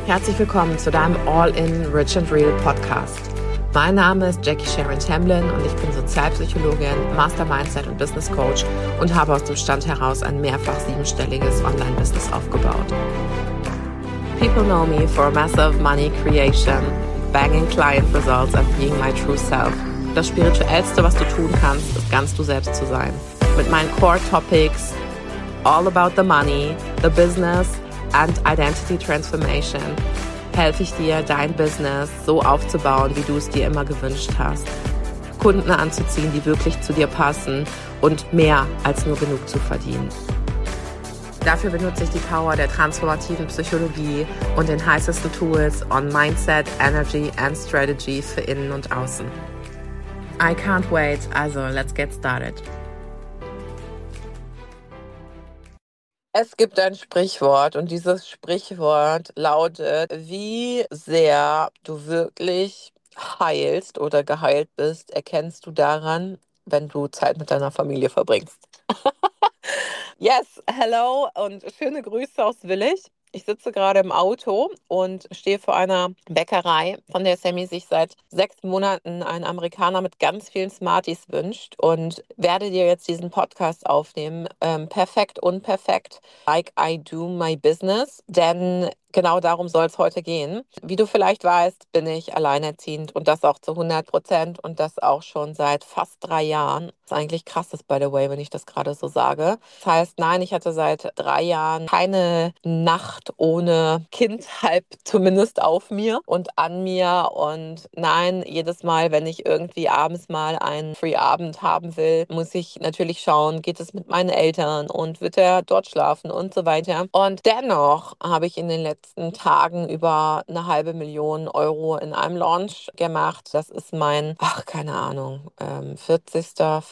Herzlich willkommen zu deinem All-in Rich and Real Podcast. Mein Name ist Jackie Sharon Tamblyn und ich bin Sozialpsychologin, Master Mindset und Business Coach und habe aus dem Stand heraus ein mehrfach siebenstelliges Online-Business aufgebaut. People know me for massive money creation, banging client results and being my true self. Das Spirituellste, was du tun kannst, ist ganz du selbst zu sein. Mit meinen Core Topics, all about the money, the business and identity transformation, helfe ich dir, dein Business so aufzubauen, wie du es dir immer gewünscht hast. Kunden anzuziehen, die wirklich zu dir passen und mehr als nur genug zu verdienen. Dafür benutze ich die Power der transformativen Psychologie und den heißesten Tools on Mindset, Energy and Strategy für Innen und Außen. I can't wait, also let's get started. Es gibt ein Sprichwort und dieses Sprichwort lautet, wie sehr du wirklich heilst oder geheilt bist, erkennst du daran, wenn du Zeit mit deiner Familie verbringst. Yes, hello und schöne Grüße aus Willig. Ich sitze gerade im Auto und stehe vor einer Bäckerei, von der Sammy sich seit 6 Monaten einen Amerikaner mit ganz vielen Smarties wünscht und werde dir jetzt diesen Podcast aufnehmen. Perfekt, unperfekt, like I do my business, denn genau darum soll es heute gehen. Wie du vielleicht weißt, bin ich alleinerziehend und das auch zu 100% und das auch schon seit fast 3 Jahren. Was eigentlich krass ist, by the way, wenn ich das gerade so sage. Das heißt, nein, ich hatte seit 3 Jahren keine Nacht ohne Kind, halb zumindest auf mir und an mir. Und nein, jedes Mal, wenn ich irgendwie abends mal einen Free-Abend haben will, muss ich natürlich schauen, geht es mit meinen Eltern und wird er dort schlafen und so weiter. Und dennoch habe ich in den letzten Tagen über 500.000 Euro in einem Launch gemacht. Das ist mein, keine Ahnung, 40.,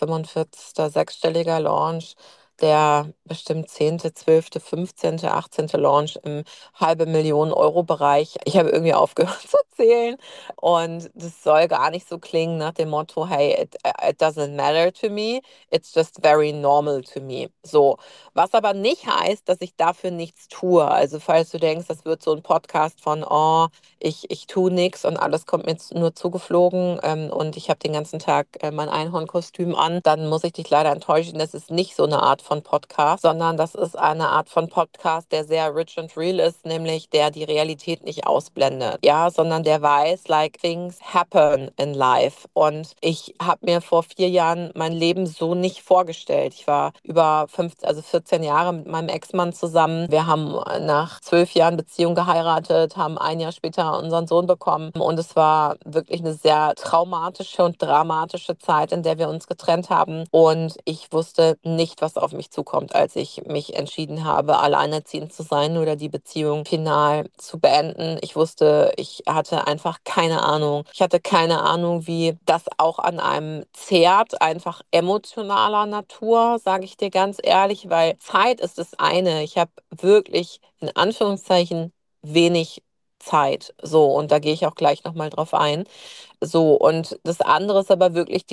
45., sechsstelliger Launch. Der bestimmt 10., 12., 15., 18. Launch im 500.000 Euro Bereich. Ich habe irgendwie aufgehört zu zählen und das soll gar nicht so klingen nach dem Motto, hey, it doesn't matter to me, it's just very normal to me. So, was aber nicht heißt, dass ich dafür nichts tue. Also falls du denkst, das wird so ein Podcast von, oh, ich tue nichts und alles kommt mir nur zugeflogen und ich habe den ganzen Tag mein Einhornkostüm an, dann muss ich dich leider enttäuschen. Das ist nicht so eine Art von Podcast, sondern das ist eine Art von Podcast, der sehr rich and real ist, nämlich der die Realität nicht ausblendet, ja, sondern der weiß, like things happen in life. Und ich habe mir vor 4 Jahren mein Leben so nicht vorgestellt. Ich war über 14 Jahre mit meinem Ex-Mann zusammen. Wir haben nach 12 Jahren Beziehung geheiratet, haben 1 Jahr später unseren Sohn bekommen und es war wirklich eine sehr traumatische und dramatische Zeit, in der wir uns getrennt haben und ich wusste nicht, was auf mich zukommt, als ich mich entschieden habe, alleinerziehend zu sein oder die Beziehung final zu beenden. Ich wusste, ich hatte einfach keine Ahnung. Ich hatte keine Ahnung, wie das auch an einem zehrt, einfach emotionaler Natur, sage ich dir ganz ehrlich, weil Zeit ist das eine. Ich habe wirklich in Anführungszeichen wenig Zeit. So, und da gehe ich auch gleich nochmal drauf ein. So, und das andere ist aber wirklich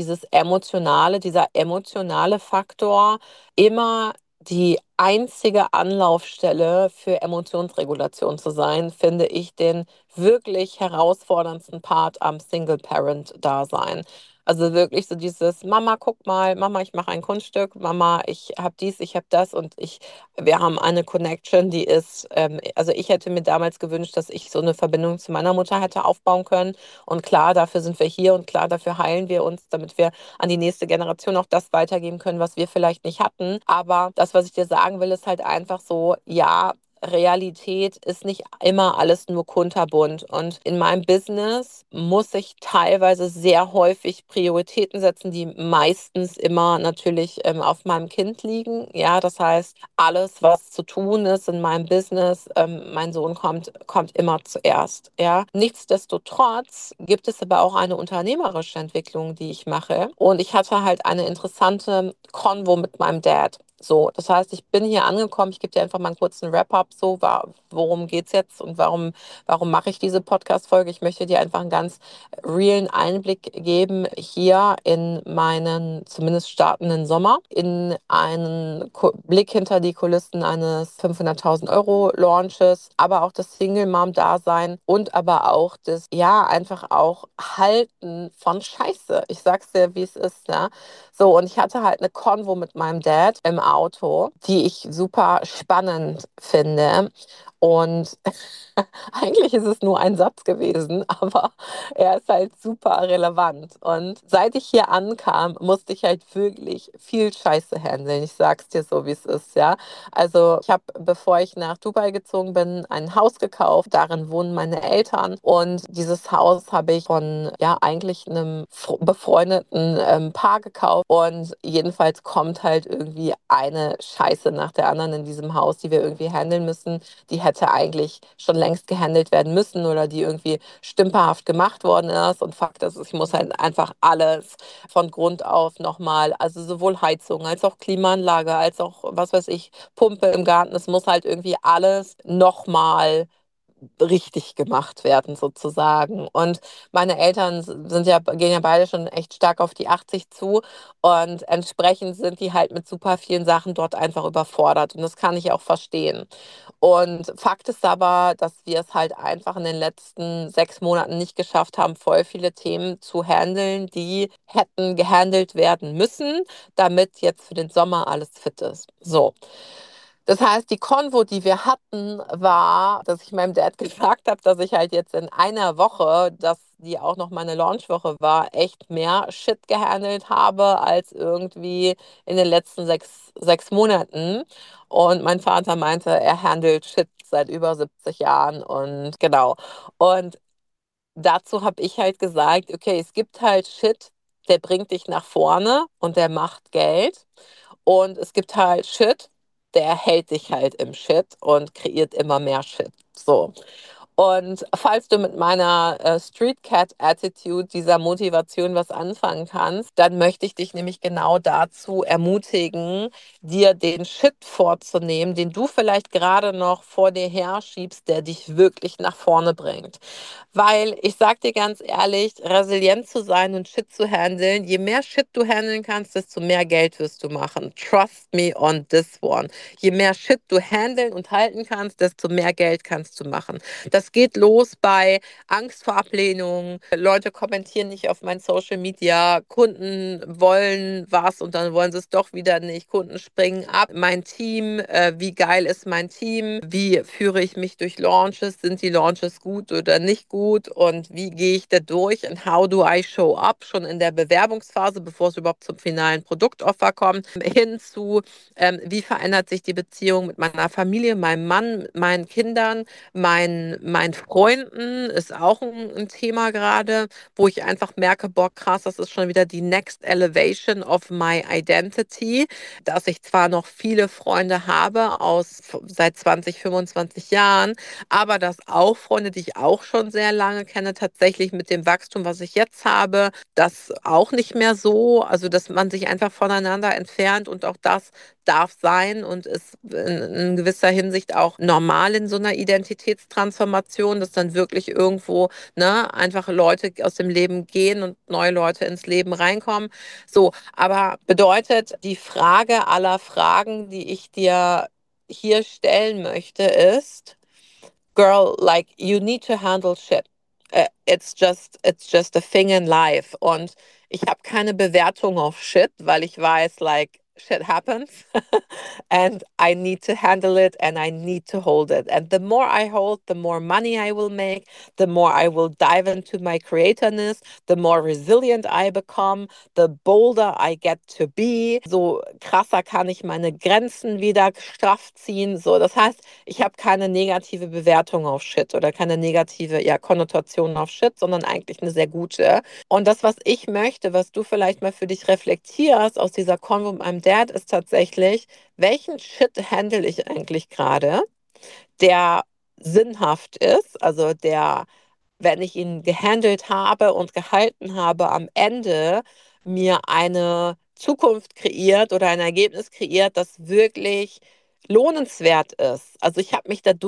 dieser emotionale Faktor, immer die einzige Anlaufstelle für Emotionsregulation zu sein, finde ich den wirklich herausforderndsten Part am Single-Parent-Dasein. Also wirklich so dieses, Mama, guck mal, Mama, ich mache ein Kunststück, Mama, ich habe dies, ich habe das und wir haben eine Connection, die ist, also ich hätte mir damals gewünscht, dass ich so eine Verbindung zu meiner Mutter hätte aufbauen können. Und klar, dafür sind wir hier und klar, dafür heilen wir uns, damit wir an die nächste Generation auch das weitergeben können, was wir vielleicht nicht hatten. Aber das, was ich dir sagen will, ist halt einfach so, ja, Realität ist nicht immer alles nur kunterbunt. Und in meinem Business muss ich teilweise sehr häufig Prioritäten setzen, die meistens immer natürlich auf meinem Kind liegen. Ja, das heißt, alles, was zu tun ist in meinem Business, mein Sohn kommt immer zuerst. Ja, nichtsdestotrotz gibt es aber auch eine unternehmerische Entwicklung, die ich mache. Und ich hatte halt eine interessante Konvo mit meinem Dad. So, das heißt, ich bin hier angekommen. Ich gebe dir einfach mal einen kurzen Wrap-up. So, worum geht's jetzt und warum mache ich diese Podcast-Folge? Ich möchte dir einfach einen ganz realen Einblick geben hier in meinen zumindest startenden Sommer, in einen Blick hinter die Kulissen eines 500.000 € Launches, aber auch das Single-Mom-Dasein und aber auch das, ja, einfach auch Halten von Scheiße. Ich sag's dir, wie es ist, ne? So, und ich hatte halt eine Konvo mit meinem Dad im Auto, die ich super spannend finde. Und eigentlich ist es nur ein Satz gewesen, aber er ist halt super relevant. Und seit ich hier ankam, musste ich halt wirklich viel Scheiße handeln. Ich sag's dir so, wie es ist, ja. Also ich habe, bevor ich nach Dubai gezogen bin, ein Haus gekauft. Darin wohnen meine Eltern. Und dieses Haus habe ich von, ja, eigentlich einem befreundeten Paar gekauft. Und jedenfalls kommt halt irgendwie eine Scheiße nach der anderen in diesem Haus, die wir irgendwie handeln müssen. Die hätte eigentlich schon längst gehandelt werden müssen oder die irgendwie stümperhaft gemacht worden ist. Und Fakt ist, ich muss halt einfach alles von Grund auf nochmal, also sowohl Heizung als auch Klimaanlage, als auch, was weiß ich, Pumpe im Garten. Es muss halt irgendwie alles nochmal richtig gemacht werden, sozusagen. Und meine Eltern gehen ja beide schon echt stark auf die 80 zu und entsprechend sind die halt mit super vielen Sachen dort einfach überfordert. Und das kann ich auch verstehen. Und Fakt ist aber, dass wir es halt einfach in den letzten 6 Monaten nicht geschafft haben, voll viele Themen zu handeln, die hätten gehandelt werden müssen, damit jetzt für den Sommer alles fit ist. So. Das heißt, die Konvo, die wir hatten, war, dass ich meinem Dad gesagt habe, dass ich halt jetzt in einer Woche, dass die auch noch meine Launchwoche war, echt mehr Shit gehandelt habe als irgendwie in den letzten sechs Monaten. Und mein Vater meinte, er handelt Shit seit über 70 Jahren und genau. Und dazu habe ich halt gesagt, okay, es gibt halt Shit, der bringt dich nach vorne und der macht Geld. Und es gibt halt Shit, der hält dich halt im Shit und kreiert immer mehr Shit. So. Und falls du mit meiner Street Cat Attitude, dieser Motivation was anfangen kannst, dann möchte ich dich nämlich genau dazu ermutigen, dir den Shit vorzunehmen, den du vielleicht gerade noch vor dir herschiebst, der dich wirklich nach vorne bringt. Weil ich sag dir ganz ehrlich, resilient zu sein und Shit zu handeln, je mehr Shit du handeln kannst, desto mehr Geld wirst du machen. Trust me on this one. Je mehr Shit du handeln und halten kannst, desto mehr Geld kannst du machen. Das geht los bei Angst vor Ablehnung. Leute kommentieren nicht auf mein Social Media. Kunden wollen was und dann wollen sie es doch wieder nicht. Kunden springen ab. Mein Team, wie geil ist mein Team? Wie führe ich mich durch Launches? Sind die Launches gut oder nicht gut? Und wie gehe ich da durch? Und how do I show up? Schon in der Bewerbungsphase, bevor es überhaupt zum finalen Produktoffer kommt, hin zu, wie verändert sich die Beziehung mit meiner Familie, meinem Mann, meinen Kindern, meinen Freunden ist auch ein Thema gerade, wo ich einfach merke, boah, krass, das ist schon wieder die Next Elevation of my identity, dass ich zwar noch viele Freunde habe seit 20, 25 Jahren, aber dass auch Freunde, die ich auch schon sehr lange kenne, tatsächlich mit dem Wachstum, was ich jetzt habe, das auch nicht mehr so, also dass man sich einfach voneinander entfernt und auch das darf sein und ist in gewisser Hinsicht auch normal in so einer Identitätstransformation, dass dann wirklich irgendwo, ne, einfach Leute aus dem Leben gehen und neue Leute ins Leben reinkommen. So, aber bedeutet, die Frage aller Fragen, die ich dir hier stellen möchte, ist, Girl, like you need to handle shit. It's just a thing in life. Und ich habe keine Bewertung auf Shit, weil ich weiß, like shit happens and I need to handle it and I need to hold it. And the more I hold, the more money I will make, the more I will dive into my creatorness, the more resilient I become, the bolder I get to be. So krasser kann ich meine Grenzen wieder straff ziehen. So, das heißt, ich habe keine negative Bewertung auf Shit oder keine negative, ja, Konnotation auf Shit, sondern eigentlich eine sehr gute. Und das, was ich möchte, was du vielleicht mal für dich reflektierst aus dieser Konvo mit meinem Dad, ist tatsächlich, welchen Shit handle ich eigentlich gerade, der sinnhaft ist, also der, wenn ich ihn gehandelt habe und gehalten habe, am Ende mir eine Zukunft kreiert oder ein Ergebnis kreiert, das wirklich lohnenswert ist. Also ich habe mich da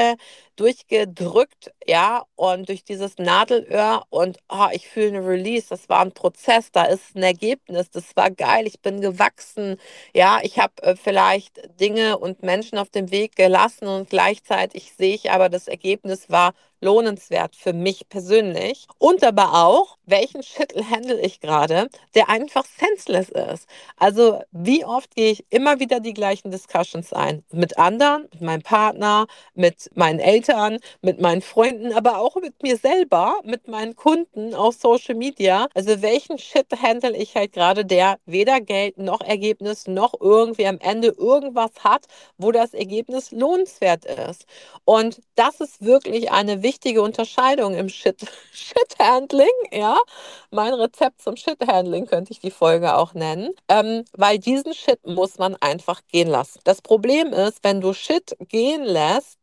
durchgedrückt, ja, und durch dieses Nadelöhr und ich fühle eine Release. Das war ein Prozess, da ist ein Ergebnis, das war geil, ich bin gewachsen, ja, ich habe vielleicht Dinge und Menschen auf dem Weg gelassen und gleichzeitig sehe ich aber, das Ergebnis war lohnenswert für mich persönlich und aber auch, welchen Shit handle ich gerade, der einfach senseless ist. Also wie oft gehe ich immer wieder die gleichen Discussions ein? Mit anderen, mit meinem Partner, mit meinen Eltern, mit meinen Freunden, aber auch mit mir selber, mit meinen Kunden auf Social Media. Also welchen Shit handle ich halt gerade, der weder Geld noch Ergebnis noch irgendwie am Ende irgendwas hat, wo das Ergebnis lohnenswert ist. Und das ist wirklich eine wichtige Unterscheidung im Shit-Handling, ja. Mein Rezept zum Shit-Handling könnte ich die Folge auch nennen, weil diesen Shit muss man einfach gehen lassen. Das Problem ist, wenn du Shit gehen lässt,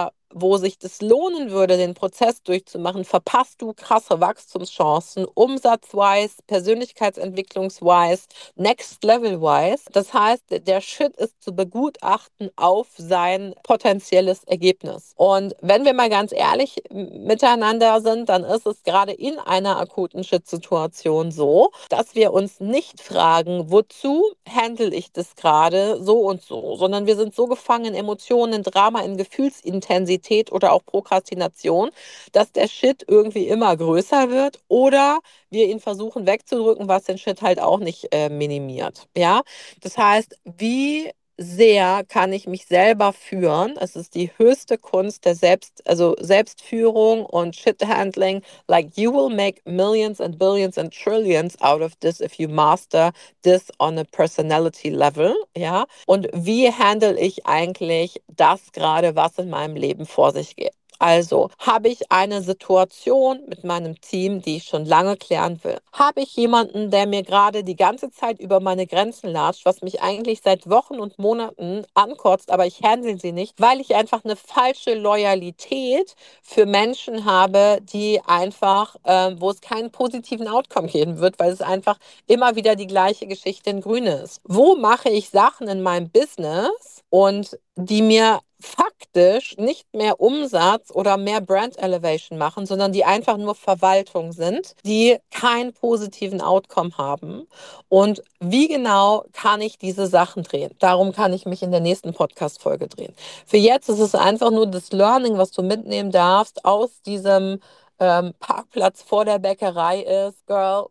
wo sich das lohnen würde, den Prozess durchzumachen, verpasst du krasse Wachstumschancen, umsatzwise, persönlichkeitsentwicklungswise, next level wise. Das heißt, der Shit ist zu begutachten auf sein potenzielles Ergebnis. Und wenn wir mal ganz ehrlich miteinander sind, dann ist es gerade in einer akuten Shit-Situation so, dass wir uns nicht fragen, wozu handle ich das gerade so und so, sondern wir sind so gefangen in Emotionen, in Drama, in Gefühlsintensität oder auch Prokrastination, dass der Shit irgendwie immer größer wird oder wir ihn versuchen wegzudrücken, was den Shit halt auch nicht minimiert. Ja, das heißt, wie sehr kann ich mich selber führen? Es ist die höchste Kunst der also Selbstführung und Shit-Handling. Like you will make millions and billions and trillions out of this if you master this on a personality level. Ja, und wie handle ich eigentlich das gerade, was in meinem Leben vor sich geht? Also, habe ich eine Situation mit meinem Team, die ich schon lange klären will? Habe ich jemanden, der mir gerade die ganze Zeit über meine Grenzen latscht, was mich eigentlich seit Wochen und Monaten ankotzt, aber ich handle sie nicht, weil ich einfach eine falsche Loyalität für Menschen habe, die einfach, wo es keinen positiven Outcome geben wird, weil es einfach immer wieder die gleiche Geschichte in Grün ist. Wo mache ich Sachen in meinem Business und die mir faktisch nicht mehr Umsatz oder mehr Brand Elevation machen, sondern die einfach nur Verwaltung sind, die keinen positiven Outcome haben. Und wie genau kann ich diese Sachen drehen? Darum kann ich mich in der nächsten Podcast-Folge drehen. Für jetzt ist es einfach nur das Learning, was du mitnehmen darfst aus diesem Parkplatz vor der Bäckerei ist, Girl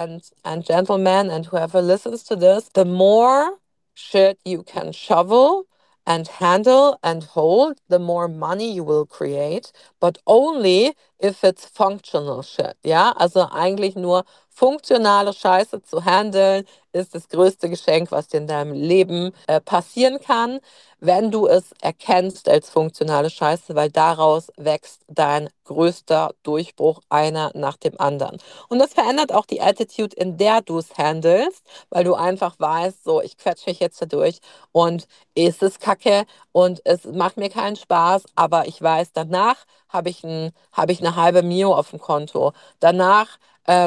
and gentlemen and whoever listens to this, the more shit you can shovel and handle and hold, the more money you will create, but only if it's functional shit. Ja, also eigentlich nur funktionale Scheiße zu handeln, ist das größte Geschenk, was dir in deinem Leben passieren kann, wenn du es erkennst als funktionale Scheiße, weil daraus wächst dein größter Durchbruch, einer nach dem anderen. Und das verändert auch die Attitude, in der du es handelst, weil du einfach weißt, so, ich quetsche mich jetzt da durch und es ist Kacke und es macht mir keinen Spaß, aber ich weiß, danach habe ich eine halbe Mio auf dem Konto. Danach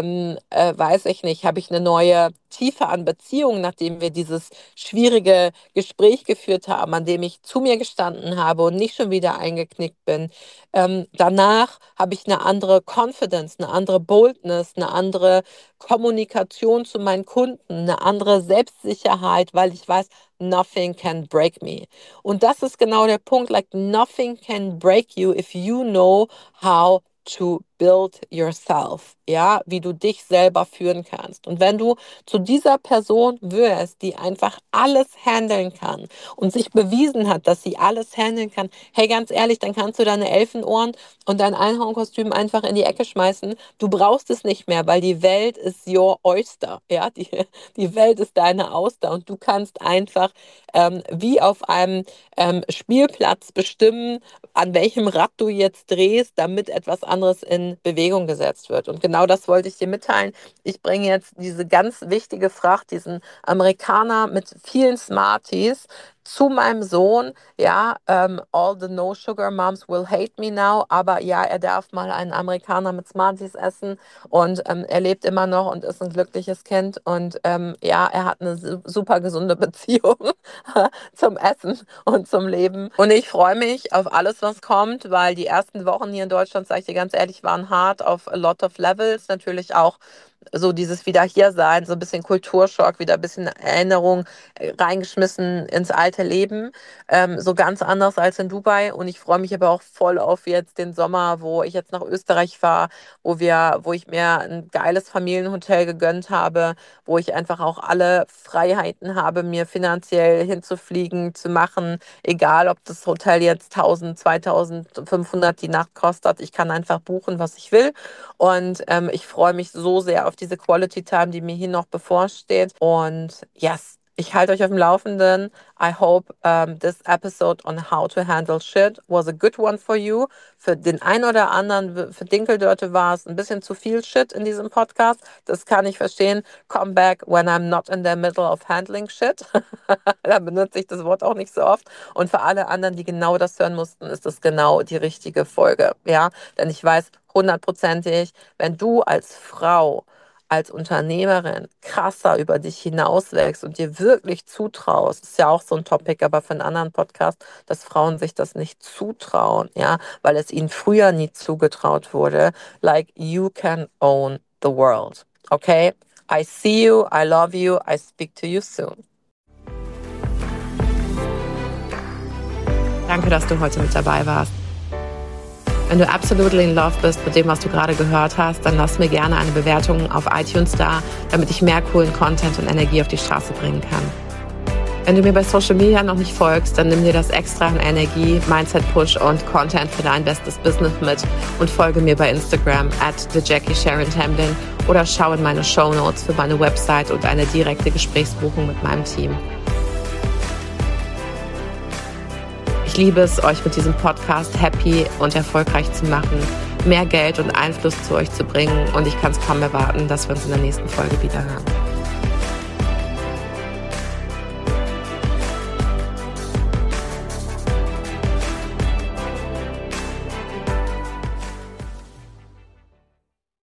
weiß ich nicht, habe ich eine neue Tiefe an Beziehung, nachdem wir dieses schwierige Gespräch geführt haben, an dem ich zu mir gestanden habe und nicht schon wieder eingeknickt bin. Danach habe ich eine andere Confidence, eine andere Boldness, eine andere Kommunikation zu meinen Kunden, eine andere Selbstsicherheit, weil ich weiß, nothing can break me. Und das ist genau der Punkt, like nothing can break you if you know how to build yourself, ja, wie du dich selber führen kannst. Und wenn du zu dieser Person wirst, die einfach alles handeln kann und sich bewiesen hat, dass sie alles handeln kann, hey, ganz ehrlich, dann kannst du deine Elfenohren und dein Einhornkostüm einfach in die Ecke schmeißen. Du brauchst es nicht mehr, weil die Welt ist your oyster, ja, die Welt ist deine Auster und du kannst einfach wie auf einem Spielplatz bestimmen, an welchem Rad du jetzt drehst, damit etwas anderes in Bewegung gesetzt wird. Und genau das wollte ich dir mitteilen. Ich bringe jetzt diese ganz wichtige Fracht, diesen Amerikaner mit vielen Smarties zu meinem Sohn, ja, all the No-Sugar-Moms will hate me now, aber ja, er darf mal einen Amerikaner mit Smarties essen und er lebt immer noch und ist ein glückliches Kind und ja, er hat eine super gesunde Beziehung zum Essen und zum Leben. Und ich freue mich auf alles, was kommt, weil die ersten Wochen hier in Deutschland, sage ich dir ganz ehrlich, waren hart auf a lot of levels. Natürlich auch so dieses wieder hier sein, so ein bisschen Kulturschock, wieder ein bisschen Erinnerung reingeschmissen ins alte Leben. So ganz anders als in Dubai. Und ich freue mich aber auch voll auf jetzt den Sommer, wo ich jetzt nach Österreich fahre, wo ich mir ein geiles Familienhotel gegönnt habe, wo ich einfach auch alle Freiheiten habe, mir finanziell hinzufliegen, zu machen, egal ob das Hotel jetzt 1.000, 2.500 die Nacht kostet. Ich kann einfach buchen, was ich will. Und ich freue mich so sehr auf diese Quality Time, die mir hier noch bevorsteht. Und yes, ich halte euch auf dem Laufenden. I hope this episode on how to handle shit was a good one for you. Für den einen oder anderen, für Dinkeldörte war es ein bisschen zu viel Shit in diesem Podcast. Das kann ich verstehen. Come back when I'm not in the middle of handling shit. Da benutze ich das Wort auch nicht so oft. Und für alle anderen, die genau das hören mussten, ist das genau die richtige Folge. Ja, denn ich weiß hundertprozentig, wenn du als Frau, als Unternehmerin krasser über dich hinauswächst und dir wirklich zutraust, ist ja auch so ein Topic, aber für einen anderen Podcast, dass Frauen sich das nicht zutrauen, ja, weil es ihnen früher nie zugetraut wurde. Like, you can own the world. Okay? I see you, I love you, I speak to you soon. Danke, dass du heute mit dabei warst. Wenn du absolutely in love bist mit dem, was du gerade gehört hast, dann lass mir gerne eine Bewertung auf iTunes da, damit ich mehr coolen Content und Energie auf die Straße bringen kann. Wenn du mir bei Social Media noch nicht folgst, dann nimm dir das extra an Energie, Mindset Push und Content für dein bestes Business mit und folge mir bei Instagram @TheJackieSharonTamblin oder schau in meine Shownotes für meine Website und eine direkte Gesprächsbuchung mit meinem Team. Ich liebe es, euch mit diesem Podcast happy und erfolgreich zu machen, mehr Geld und Einfluss zu euch zu bringen und ich kann es kaum erwarten, dass wir uns in der nächsten Folge wieder hören.